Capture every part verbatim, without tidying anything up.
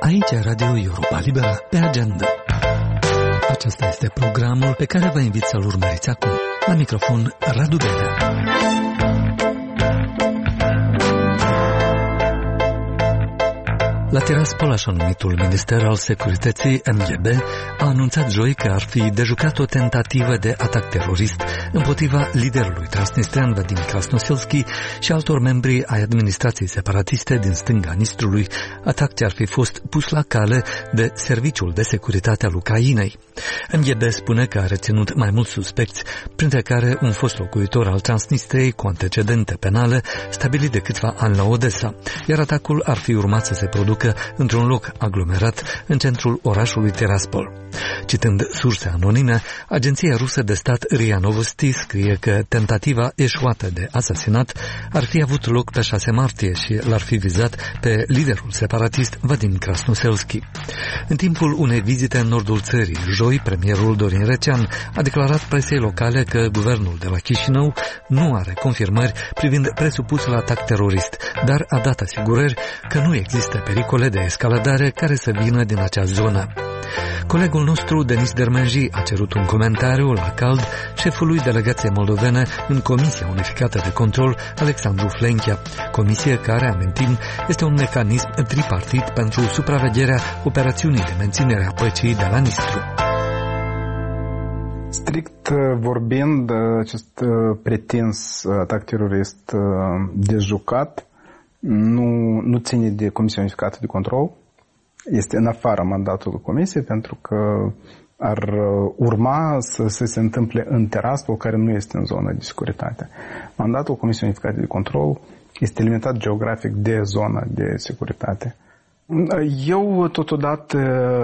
Aici Radio Europa Liberă pe agenda. Acesta este programul pe care vă invit să-l urmăriți acum. La microfon, Radu Belea. La Tiraspol, așa numitul Minister al Securității M G B a anunțat joi că ar fi dejucat o tentativă de atac terorist împotriva liderului transnistrean Vadim Krasnoselski și altor membri ai administrației separatiste din stânga Nistrului, atac ce ar fi fost pus la cale de Serviciul de Securitate al Ucrainei. M G B spune că a reținut mai mulți suspecți, printre care un fost locuitor al Transnistriei cu antecedente penale stabilit de câțiva ani la Odessa, iar atacul ar fi urmat să se producă într-un loc aglomerat în centrul orașului Tiraspol. Citând surse anonime, agenția rusă de stat R I A Novosti scrie că tentativa eșuată de asasinat ar fi avut loc pe șase martie și l-ar fi vizat pe liderul separatist Vadim Krasnoselski. În timpul unei vizite în nordul țării, joi, premierul Dorin Recean a declarat presei locale că guvernul de la Chișinău nu are confirmări privind presupusul atac terorist, dar a dat asigurări că nu există pericole de escaladare care să vină din acea zonă. Colegul nostru, Denis Dermenji, a cerut un comentariu la cald șefului delegației moldovene în Comisia Unificată de Control, Alexandru Flenchea, comisie care, amintim, este un mecanism tripartit pentru supravegherea operațiunii de menținere a păcii de la Nistru. Strict vorbind, acest pretins atac terorist dejucat nu, nu ține de Comisia Unificată de Control. Este în afara mandatului Comisiei, pentru că ar urma să, să se întâmple în Tiraspol, care nu este în zona de securitate. Mandatul Comisiei Unificate de Control este limitat geografic de zona de securitate. Eu, totodată,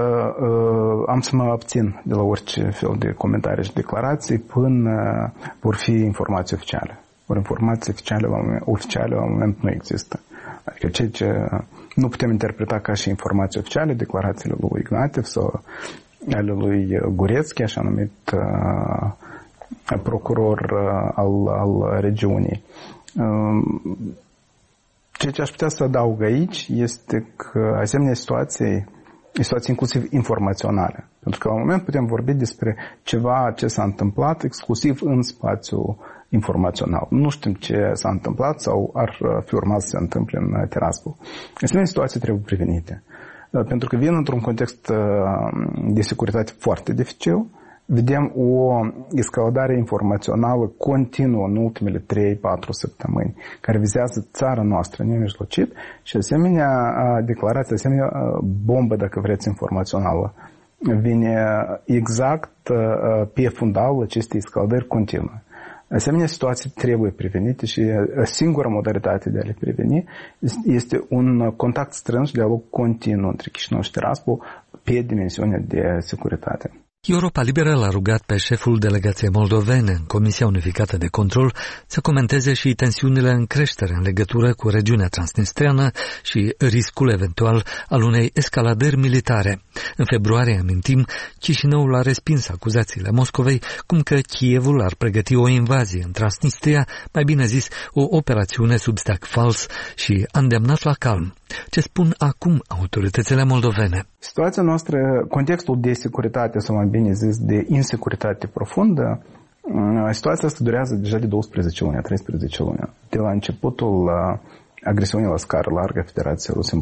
am să mă abțin de la orice fel de comentarii și declarații până vor fi informații oficiale. Ori informații oficiale la moment, oficiale la moment nu există. Adică ceea ce nu putem interpreta ca și informații oficiale, declarațiile lui Ignatiev sau ale lui Gurețchi, așa numit uh, procuror uh, al, al regiunii. Uh, ceea ce aș putea să adaug aici este că asemenea situații, situații inclusiv informaționale. Pentru că la un moment putem vorbi despre ceva ce s-a întâmplat exclusiv în spațiul informațional. Nu știm ce s-a întâmplat sau ar fi urmat să se întâmple în Tiraspol. Asemenea situații trebuie prevenite. Pentru că vin într-un context de securitate foarte dificil. Vedem o escaladare informațională continuă în ultimele trei patru săptămâni, care vizează țara noastră nemijlocit și asemenea declarația, asemenea bombă, dacă vreți, informațională, vine exact pe fundalul acestei escaladări continue. Asemenea situații trebuie prevenite și singura modalitate de a le preveni este un contact strâns, dialog continuu între Chișinău și Tiraspol pe dimensiunea de securitate. Europa Liberă l-a rugat pe șeful delegației moldovene în Comisia Unificată de Control să comenteze și tensiunile în creștere în legătură cu regiunea transnistreană și riscul eventual al unei escaladări militare. În februarie, amintim, Chișinăul a respins acuzațiile Moscovei cum că Kievul ar pregăti o invazie în Transnistria, mai bine zis, o operațiune sub steag fals, și a îndemnat la calm. Ce spun acum autoritățile moldovene? Situația noastră, contextul de securitate, sau mai bine zis, de insecuritate profundă, situația asta durează deja de douăsprezece luni, treisprezece luni. De la începutul agresiunii la scară largă a Federației Rusă